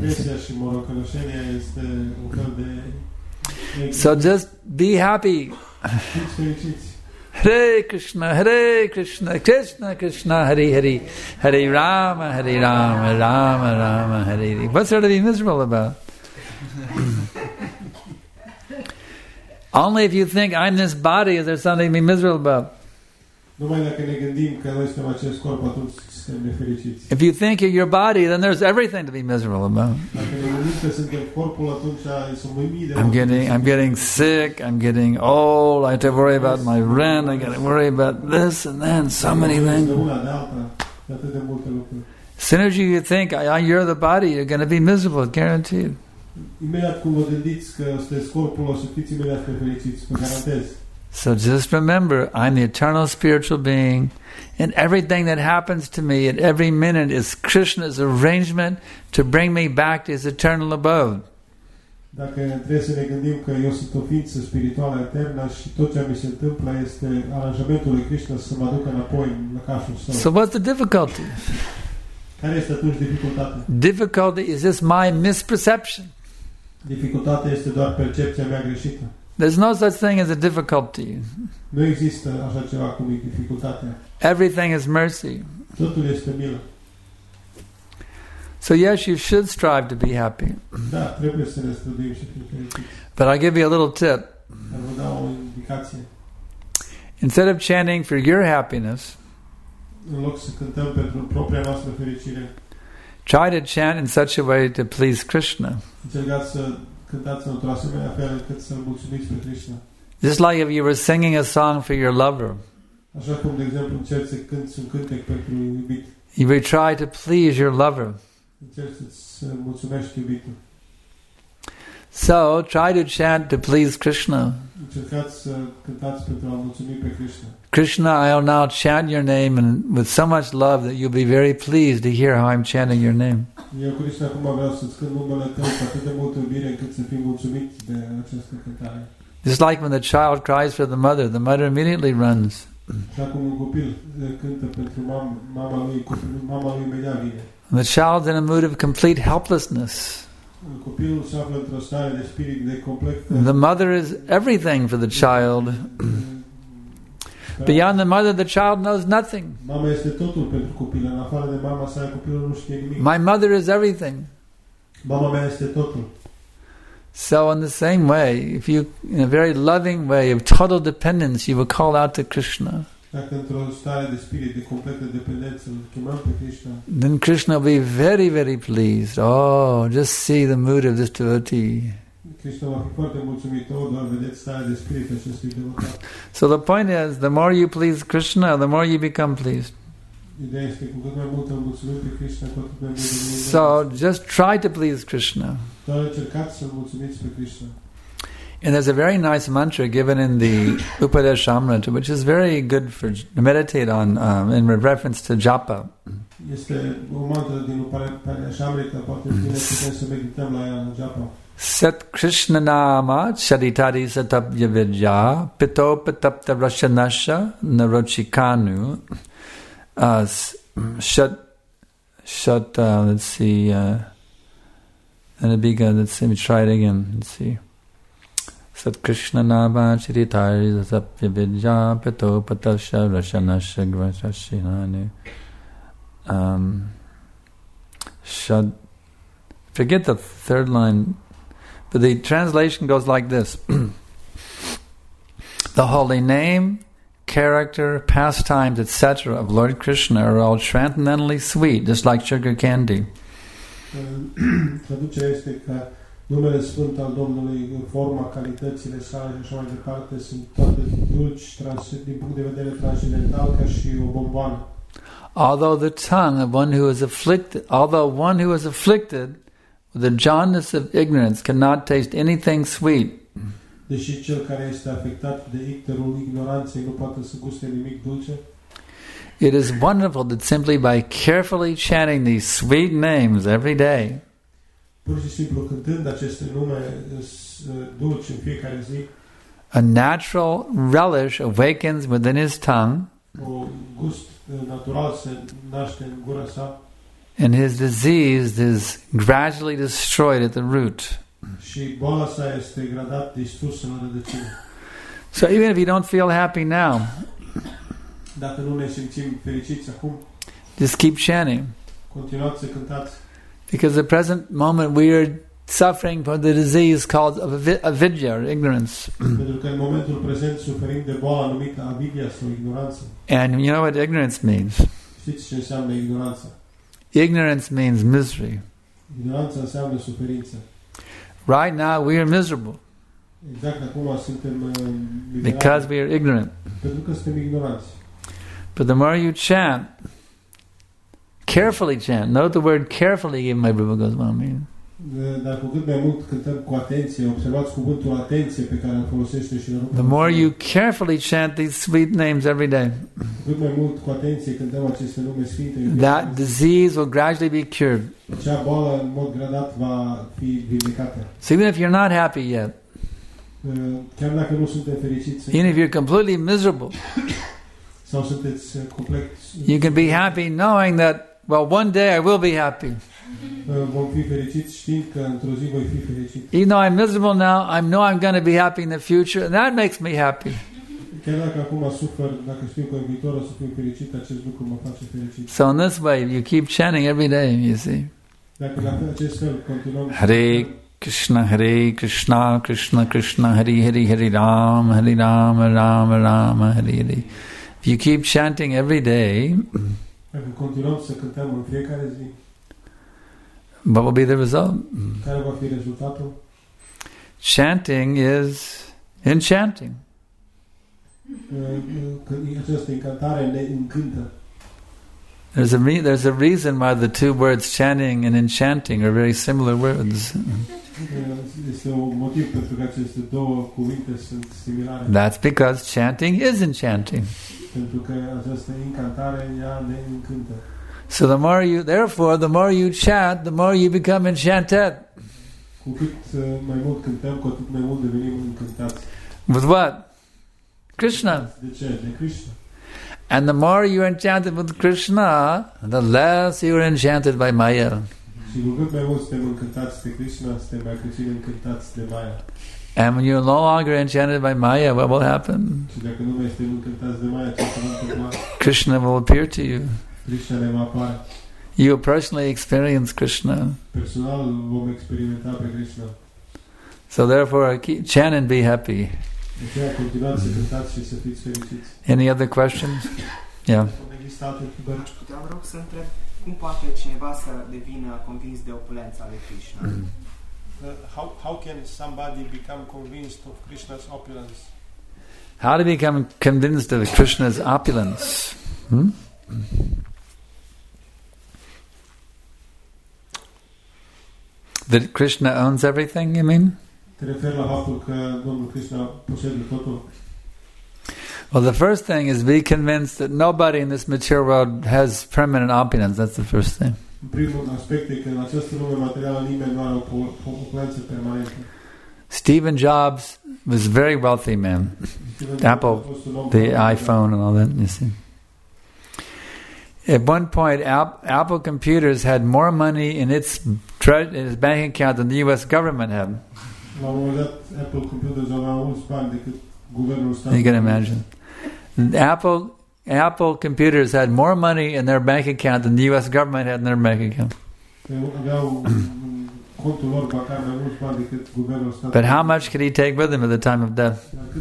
So just be happy. Hare Krishna, Krishna Krishna, Hare Hare, Hare Rama, Rama Rama, Hare Hare. What's there to be miserable about? Only if you think I'm this body is there something to be miserable about. If you think you're your body, then there's everything to be miserable about. I'm getting sick, I'm getting old, I have to worry about my rent, I got to worry about this and that, so many things. As soon as you think you're the body, you're going to be miserable, guaranteed. So just remember, I'm the eternal spiritual being, and everything that happens to me at every minute is Krishna's arrangement to bring me back to his eternal abode. Dacă trebuie să ne gândim că eu sunt o ființă spirituală eternă și tot ce mi se întâmplă este aranjamentul lui Krishna să mă aducă înapoi în lăcașul său. So what's the difficulty? Care este atunci dificultatea? Difficulty is just my misperception. Dificultatea este doar percepția mea greșită. There's no such thing as a difficulty. Nu există așa ceva cum e dificultatea. Everything is mercy. Totul este milă. So yes, you should strive to be happy. Da, trebuie să ne străduim și fim fericiți. But I'll give you a little tip. Dar vă dau o indicație. Instead of chanting for your happiness, în loc să cântăm pentru propria noastră fericire, try to chant in such a way to please Krishna. Încercați să cântați într-o asemenea fel încât să-L mulțumiți pe Krishna. Just like if you were singing a song for your lover. Așa cum, de exemplu, încerci să cânti un cântec pentru iubit. You would try to please your lover. Încerci să mulțumești iubitul. So, try to chant to please Krishna. Încercați să cântați pentru a mulțumi pe Krishna. Krishna, I'll now chant your name and with so much love that you'll be very pleased to hear how I'm chanting your name. Eu, Krishna, acum vreau să-ți cânt numele Tău cu atât de multă iubire încât să fii mulțumit de această cântare. Just like when the child cries for the mother immediately runs. Așa cum un copil cântă pentru mama lui imediat vine. The child's in a mood of complete helplessness. Copilul se află într-o stare de spirit de complet. The mother is everything for the child. Beyond the mother, the child knows nothing. Mama este totul pentru copil. În afară de mama sa, copilul nu știe nimic. My mother is everything. Mama mea este totul. So in the same way, if you, in a very loving way of total dependence, you will call out to Krishna. Dacă într-o stare de spirit, de completă dependență, îl chemăm pe Krishna. Then Krishna will be very, very pleased. Oh, just see the mood of this devotee. Krishna va fi foarte mulțumit. Doar vedeți starea de spirit acestui devotat. So the point is, the more you please Krishna, the more you become pleased. Ideea este cu cât mai mult îl mulțumim pe Krishna, cu atât mai mult. So just try to please Krishna. Doar încercați să-l mulțumiți pe Krishna. And there's a very nice mantra given in the Upadeshamrita, which is very good for to meditate on in reference to japa. Este o mantră din Upadeshamrita, poate bine putem să medităm la ea în japa. Sat Krishna nama charitari satapya vidya pito patapta rashanasha narochikanu shat let's see and it began, let's see, let me try it again. Let's see. Sat Krishna nama charitari satapya vidya pito patapta rashanasha narochikanu shat, forget the third line. But the translation goes like this. The holy name, character, pastimes, etc. of Lord Krishna are all transcendentally sweet, just like sugar candy. Traducerea este că numele sfânt al Domnului, forma, calitățile sale și așa mai departe sunt toate dulci din punct de vedere transcendental ca și o bomboană. Although the tongue of one who is afflicted, the jaundice of ignorance cannot taste anything sweet. Deși cel care este afectat de icterul ignoranței nu poate să guste nimic dulce. It is wonderful that simply by carefully chanting these sweet names every day, pur și simplu cântând aceste nume dulci în fiecare zi, a natural relish awakens within his tongue, o gust natural se naște în gura sa. And his disease is gradually destroyed at the root. Și boala sa este gradat distrusă în rădăcină. So even if you don't feel happy now, dacă nu ne simțim fericiți acum, just keep chanting. Continuați să cântați. Because at the present moment we are suffering from the disease called avidya, or ignorance. Pentru că în momentul prezent suferim de boala numită avidya sau ignoranță. And you know what ignorance means? Știți ce înseamnă ignoranța? Ignorance means misery. Ignoranța înseamnă suferință. Right now we are miserable. Exact acum suntem because we are ignorant. Pentru că suntem ignoranți. But the more you chant, carefully chant. Note the word carefully given by Prabhupada Goswami. Dar cu cât mai mult cântăm cu atenție, observați cuvântul atenție pe care îl folosește și the more you carefully chant these sweet names every day, cu cât mai mult cu atenție cântăm aceste nume sfinte, that disease will gradually be cured. Acea boală în mod gradat va fi vindecată. So even if you're not happy yet, chiar dacă nu suntem fericiți, even if you're completely miserable, sau sunteți complet, you can be happy knowing that, well, one day I will be happy. Vom fi fericiți știind că într-o zi voi fi fericit. Even though I'm miserable now, I know I'm going to be happy in the future, and that makes me happy. Chiar dacă acum sufăr, dacă știu că în viitor o să fiu fericit, acest lucru mă face fericit. So in this way, you keep chanting every day, you see. Dacă la acest fel continuăm. Hare Krishna, Krishna Krishna, Hare Hare, Hare Rama, Rama Rama, Hare Hare. If you keep chanting every day, dacă continuăm să cântăm în fiecare zi, what will be the result? Care va fi rezultatul? Chanting is enchanting. Această încantare ne încântă. There's a reason why the two words chanting and enchanting are very similar words. Este un motiv pentru că aceste două cuvinte sunt similare. That's because chanting is enchanting. Pentru că această încantare ea ne încântă. So therefore, the more you chant, the more you become enchanted. Cu cât mai mult cântăm, cu atât mai mult devenim încântați. With what? Krishna. De ce? De Krishna. And the more you are enchanted with Krishna, the less you are enchanted by Maya. Și cu cât mai mult suntem încântați de Krishna, suntem mai puțin încântați de Maya. And when you're no longer enchanted by Maya, what will happen? Și dacă nu mai este încântați de Maya, ce se va întâmpla? Krishna will appear to you. Krishna ne va apare. You will personally experience Krishna. Personal vom experimenta pe Krishna. So therefore, keep chant and be happy. De aceea continuați să cântați și să fiți fericiți. Any other questions? Yeah. Există alte întrebări? Vă rog să întreb, cum poate cineva să devină convins de opulența lui Krishna? How can somebody become convinced of Krishna's opulence? How to become convinced of Krishna's opulence? That Krishna owns everything, you mean? Te referi la faptul că Domnul Krishna posedă totul? Well, the first thing is be convinced that nobody in this material world has permanent opulence. That's the first thing. Primul aspect e că în această lume materială nimeni nu are o opulență permanentă. Stephen Jobs was a very wealthy man. Apple, the iPhone and all that, you see. At one point, Apple Computers had more money in its bank account than the U.S. government had. La un moment dat, Apple Computers avea mulți bani decât guvernul statului. You can imagine. Apple Computers had more money in their bank account than the U.S. government had in their bank account. But how much could he take with him at the time of death?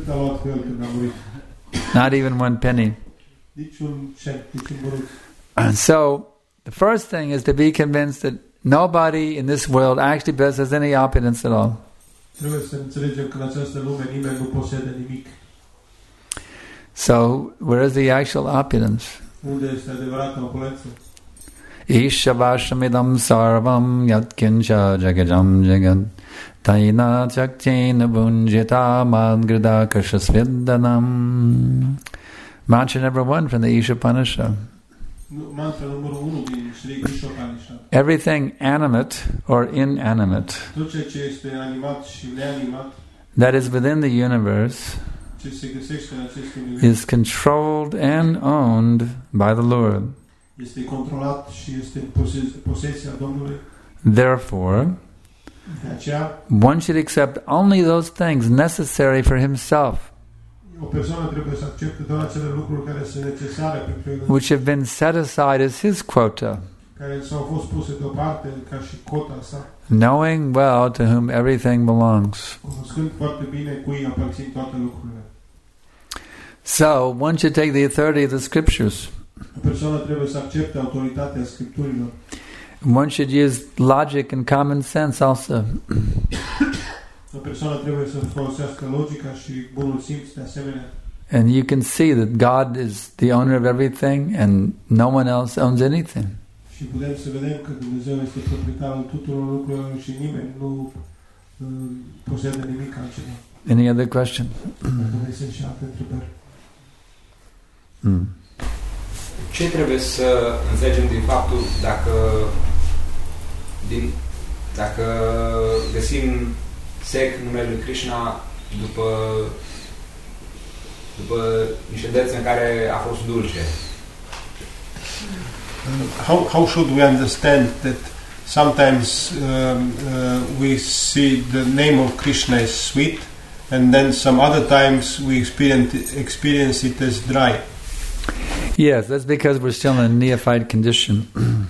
Not even one penny. And so, the first thing is to be convinced that nobody in this world actually possesses any opulence at all. So, where is the actual opulence? Ishavashamidam sarvam yatkincha jagajam jagad taina chakchena bunjita madgrida kashasviddanam. Mantra number 1 from the Ishopanishad. Everything animate or inanimate that is within the universe is controlled and owned by the Lord. Therefore, one should accept only those things necessary for himself, which have been set aside as his quota, knowing well to whom everything belongs. So, one should take the authority of the scriptures. One should use logic and common sense also. And you can see that God is the owner of everything and no one else owns anything. Any other question? Ce trebuie să înțelegem din faptul dacă găsim sec numele lui Krishna după niște dăți în care a fost dulce? How should we understand that sometimes we see the name of Krishna as sweet and then some other times we experience it as dry? Yes, that's because we're still in a neophyte condition.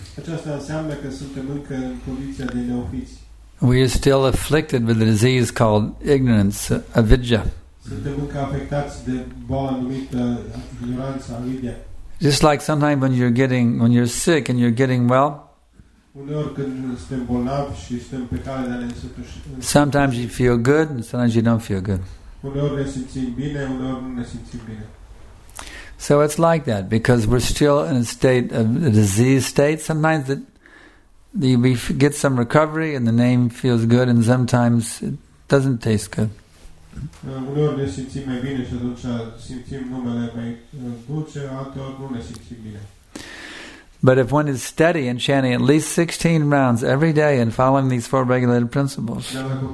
We are still afflicted with a disease called ignorance, avidya. Just like sometimes when you're sick and you're getting well, sometimes you feel good and sometimes you don't feel good. So it's like that because we're still in a state of a disease state. Sometimes we get some recovery and the name feels good, and sometimes it doesn't taste good. But if one is steady and chanting at least 16 rounds every day and following these 4 regulated principles,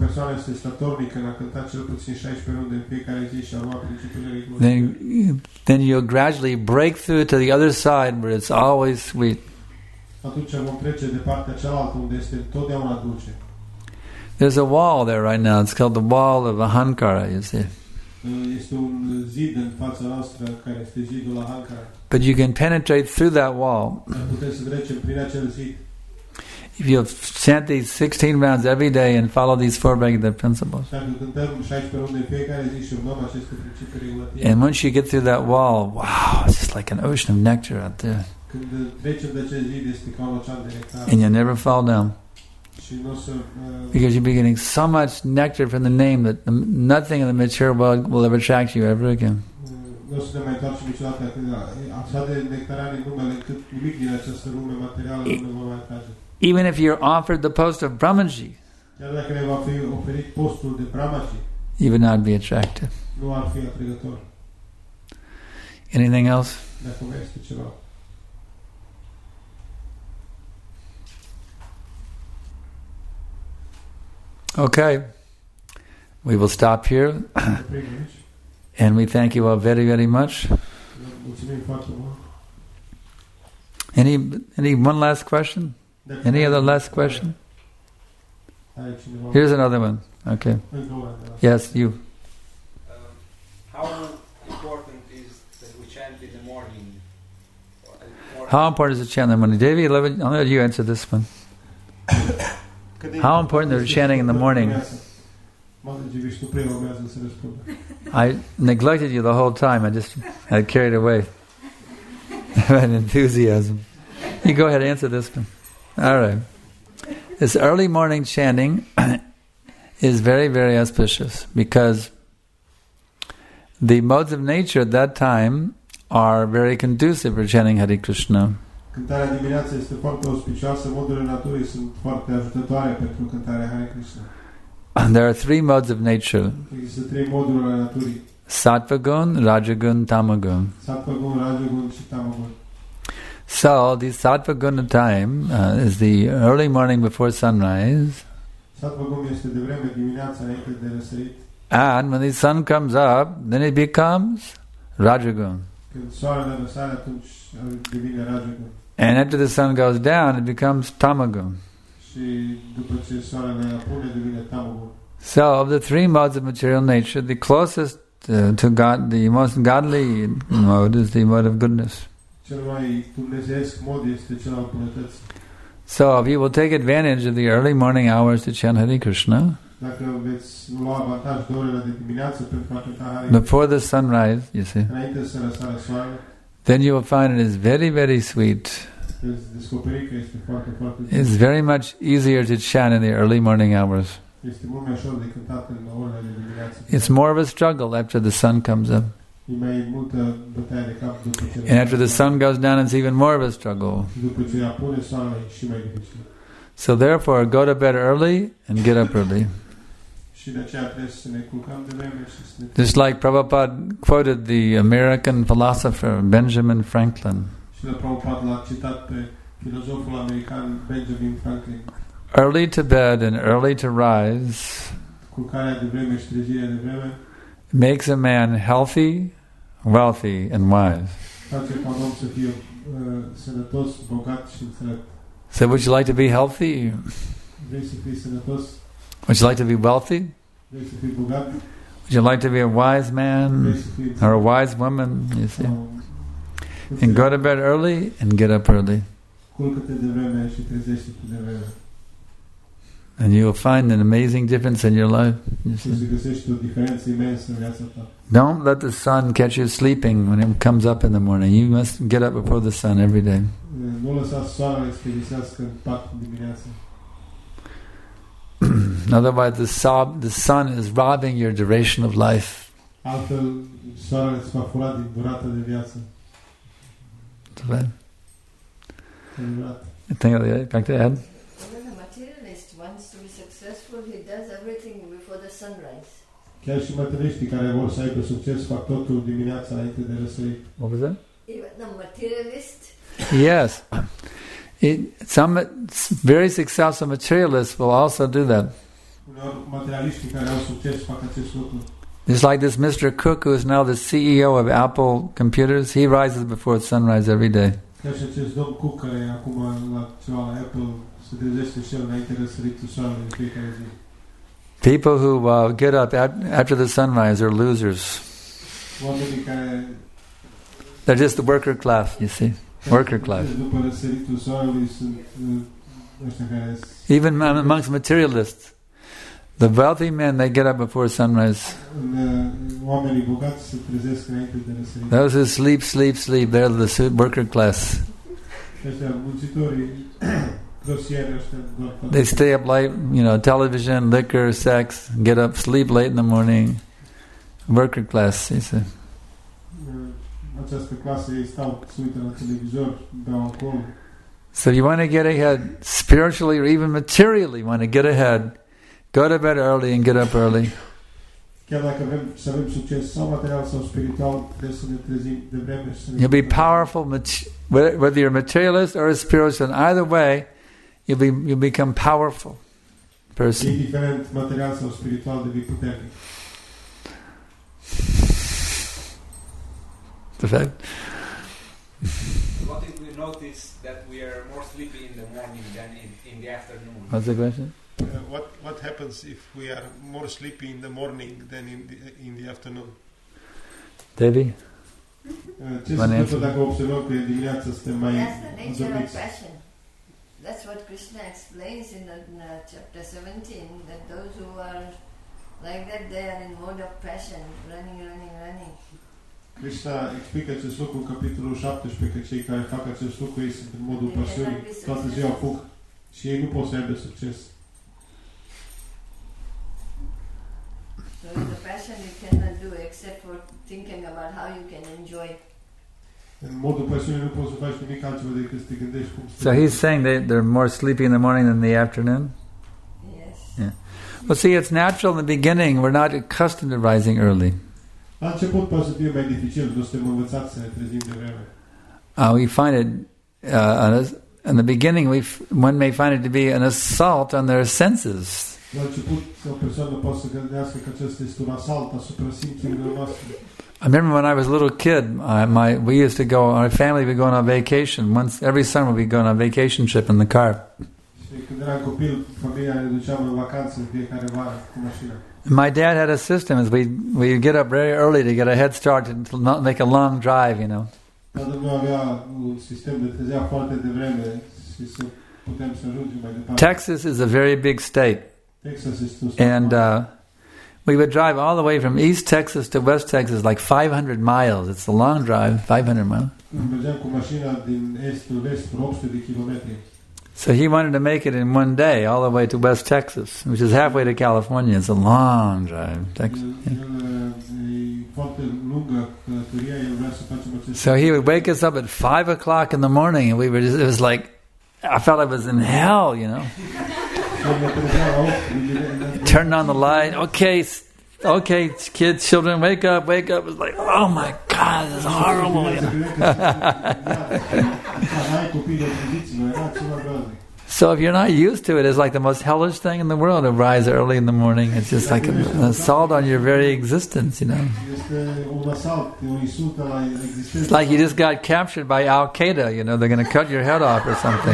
then you'll gradually break through to the other side where it's always sweet. There's a wall there right now. It's called the wall of Ahankara, you see. Este un zid în fața noastră care este zidul Ahankara. But you can penetrate through that wall. Dar putem să trecem prin acel zid. If you chant these 16 rounds every day and follow these four regular principles. Dacă cântăm 16 runde în fiecare zi și urmăm aceste principii regulative. And once you get through that wall, wow, it's just like an ocean of nectar out there. Când trecem de acel zid este ca un ocean de nectar. And you never fall down. Și nu o să because you'll be getting so much nectar from the name that nothing in the material world will ever attract you ever again. Nu o să ne mai întoarcem niciodată așa de nectarani în numele încât nimic din această lume materială nu ne va mai atrage. Even if you're offered the post of Brahmaji, chiar dacă ne va fi oferit postul de Brahmaji, you would not be attractive. Nu ar fi atrăgător. Anything else? Dacă mai este ceva. Okay, we will stop here, and we thank you all very, very much. Any one last question? Any other last question? Here's another one. Okay. Yes, you. How important is that we chant in the morning? How important is the chant in the morning? Devi, I'll let you answer this one. How important is chanting in the morning? I neglected you the whole time. I just had carried away by enthusiasm. You go ahead and answer this one. All right. This early morning chanting is very, very auspicious because the modes of nature at that time are very conducive for chanting Hare Krishna. Cântarea dimineața este foarte auspicioasă, modurile naturii sunt foarte ajutătoare pentru cântarea Hare Krishna. There are three modes of nature. Există trei moduri ale naturii. Sattva-gun, Rajagun, Tamagun. Sattva-gun, Rajagun și Tamagun. So, the Sattva-guna time is the early morning before sunrise. Sattva-gun este de vreme dimineața înainte de răsărit. And when the sun comes up, then it becomes Rajagun. Când soarele răsare, atunci devine Rajagun. And after the sun goes down, it becomes Tamagun. Și după ce soarele apune, devine Tamagun. So, of the three modes of material nature, the closest to God, the most godly mode is the mode of goodness. Cel mai dumnezeiesc mod este cel al bunătății. So, if you will take advantage of the early morning hours to chant Hare Krishna, dacă veți lua avantaj de orele de dimineață pentru a cânta Hare Krishna, before the sunrise, you see, înainte să răsară soarele, then you will find it is very, very sweet. veți descoperi că este foarte, foarte bun. It's very much easier to chant in the early morning hours. Este mult mai ușor de cântat în orele de dimineață. It's more of a struggle after the sun comes up. E mai multă bătaie de cap după ce And after the sun goes down, it's even more of a struggle. după ce apune soarele e și mai dificil. So therefore, go to bed early and get up early. Și de aceea trebuie să ne culcăm de vreme și să ne... Just like Prabhupada quoted the American philosopher Benjamin Franklin. Și de Prabhupada l-a citat pe filozoful american Benjamin Franklin. Early to bed and early to rise Culcarea de vreme și trezirea de vreme makes a man healthy, wealthy, and wise. face ca un om să fie sănătos, bogat și înțelept. So would you like to be healthy? Vrei să fii sănătos? Would you like to be wealthy? Vrei să fii bogat? Would you like to be a wise man Vrei să fii or a wise woman? You see? înțelept? And go to bed early and get up early. Culcă-te de vreme și trezește-te de vreme. And you will find an amazing difference in your life. You Și să see? găsești o diferență imensă în viața ta. Don't let the sun catch you sleeping when it comes up in the morning. You must get up before the sun every day. Nu lăsa soarele să te găsească în pat dimineața. Otherwise, the sun is robbing your duration of life. Altfel, soarele îți va fura din durata de viață. Back to Ed. When a materialist wants to be successful, he does everything before the sunrise. Chiar și materialiștii care vor să aibă succes fac totul dimineața înainte de răsărit. What was that? Even the materialist, Yes. Some very successful materialists will also do that. Uneori, materialiștii care au succes fac acest lucru. Just like this Mr. Cook, who is now the CEO of Apple Computers, he rises before sunrise every day. Chiar și acest domn Cook, care acum la ceva la Apple se trezește și el înainte de răsăritul soarelui în fiecare zi. People who get up after the sunrise are losers. Oamenii care They're just the worker class, you see. Worker class. după răsăritul soarelui sunt ăștia care Even amongst materialists. The wealthy men, they get up before sunrise. oamenii bogați se trezesc înainte de răsărit. Those who sleep, they're the worker class. Ăștia muncitorii grosieri ăștia doar They stay up late, television, liquor, sex, get up, sleep late in the morning. Worker class, you see. Această clasă ei stau, se uită la televizor, beau alcool. So you want to get ahead spiritually or even materially, want to get ahead, go to bed early and get up early. Chiar dacă vrem să avem succes sau material sau spiritual, trebuie să ne trezim de vreme și să ne... You'll be powerful, whether you're a materialist or a spiritualist, in either way, you'll become powerful person. Indiferent material sau spiritual, devii puternic. The fact. What if we notice that we are more sleepy in the morning than in the afternoon? What's the question? What happens if we are more sleepy in the morning than in the afternoon? Devi? Ce se întâmplă dacă observăm că dimineața suntem mai That's the nature of adormiți? passion. That's what Krishna explains in chapter 17, that those who are like that, they are in mode of passion, running. Krishna explică acest lucru în capitolul 17, că cei care fac acest lucru, ei sunt în modul pasiunii, toată ziua fug și ei nu pot să aibă succes. So in the passion you cannot do except for thinking about how you can enjoy. În modul pasiunii nu poți să faci nimic altceva decât să te gândești cum să... So he's saying they're more sleepy in the morning than the afternoon? Yes. Yeah. Well, see, it's natural in the beginning. We're not accustomed to rising early. La început poate să fie mai dificil, nu suntem învățați să ne trezim de vreme. We find it, in the beginning, one may find it to be an assault on their senses. La început, o persoană poate să gândească că acesta este un asalt asupra simțurilor noastre. I remember when I was a little kid, we used to go, our family would go on a vacation. Every summer we'd go on a vacation trip in the car. Și când eram copil, familia ne duceam în vacanță în fiecare vară cu mașina. My dad had a system, as we'd get up very early to get a head start to not make a long drive, Tatăl meu avea un sistem de trezea foarte devreme și să putem să ajungem mai departe. Texas is a very big state. Texas este un stat And mare. we would drive all the way from East Texas to West Texas, like 500 miles. It's a long drive, 500 miles. Mergeam cu mașina din est în vest, 800 de kilometri. So he wanted to make it in one day, all the way to West Texas, which is halfway to California. It's a long drive, Texas. So he would wake us up at 5 o'clock in the morning, and it was like, I felt I was in hell, Turned on the light. Okay, kids, children, wake up. It was like, oh my God, this is horrible. So if you're not used to it, it's like the most hellish thing in the world to rise early in the morning. It's just like an assault on your very existence, It's like you just got captured by Al-Qaeda, They're going to cut your head off or something,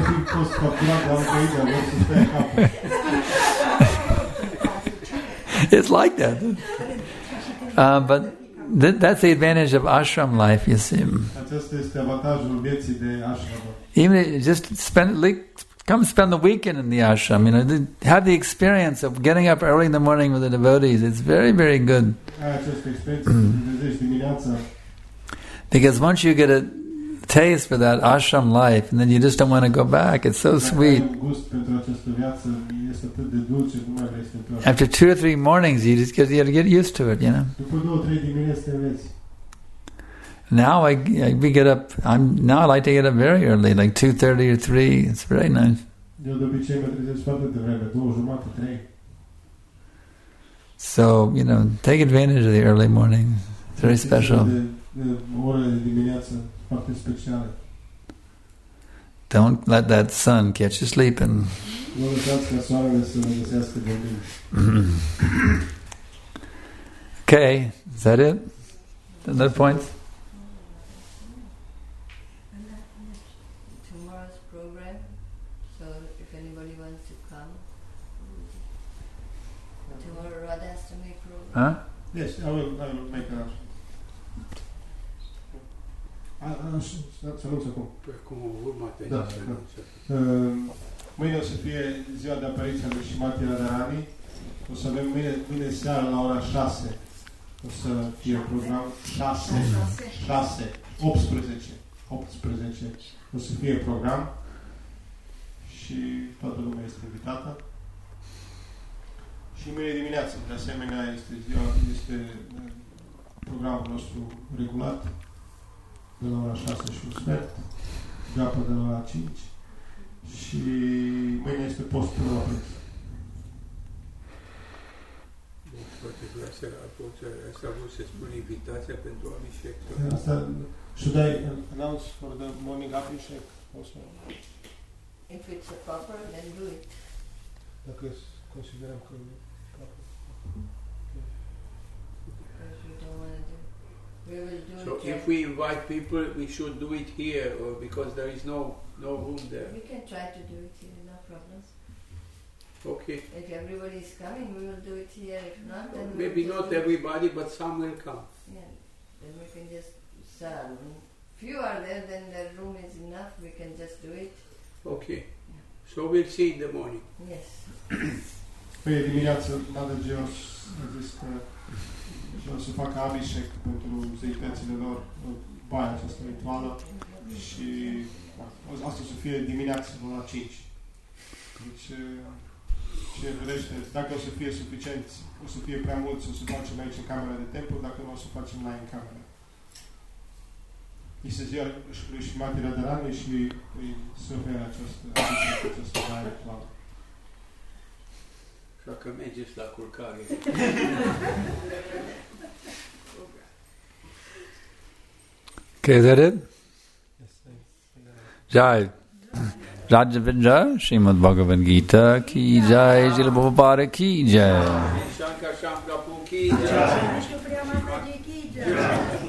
It's like that. But that's the advantage of ashram life, you see. Even just come spend the weekend in the ashram, have the experience of getting up early in the morning with the devotees. It's very, very good. Because once you get a taste for that ashram life, and then you just don't want to go back. It's so sweet. After 2 or 3 mornings, you have to get used to it, Now we get up. Now I like to get up very early, like 2:30 or 3. It's very nice. So take advantage of the early morning. It's very special. Don't let that sun catch you sleeping. Okay, is that it? Another point? Tomorrow's program, so if anybody wants to come. Radhastami program. Huh? Yes, I will make an answer. Să anunț acum. Da. Mâine o să fie ziua de apariție a lui Srimati Radharani. O să avem mâine seara la ora 6. O să fie program 18. O să fie program și toată lumea este invitată. Și mâine dimineață, de asemenea, este programul nostru regulat de la ora 6:15, geapă de la ora 5 și mâine este postul la prânz. Asta vreau să spun invitația pentru Abhishek. Should I announce for the morning Abhishek also? If it's proper, then do it. Dacă considerăm că e proper. Because we don't want to do it. We will do So it. if we invite people, we should do it here, or because there is no room there. We can try to do it here, no problems. Okay. If everybody is coming, we will do it here. If not, then Maybe not everybody, but some will come. Yeah, then we can just serve. Few are there, then the room is enough. We can just do it. Okay. So we'll see in the morning. Yes. Păi dimineață, Mother Geos a zis că o să facă Abhishek pentru zeitățile lor, baia această rituală și asta o să fie dimineață, la 5. Deci, ce vedește, dacă o să fie suficient, o să fie prea mulți, o să facem aici în camera de templu, dacă nu o să facem la în camera. Este ziua lui Srimati Radharani și îi se oferă această baia rituală. Așa că mergeți la culcare. Okay, is that it? Jai. Rajavindra, Srimad Bhagavad Gita ki jai, Srila Prabhupada ki jai. Shankar Shankar Ki jai. Vishnu Priya Mataji ki jai.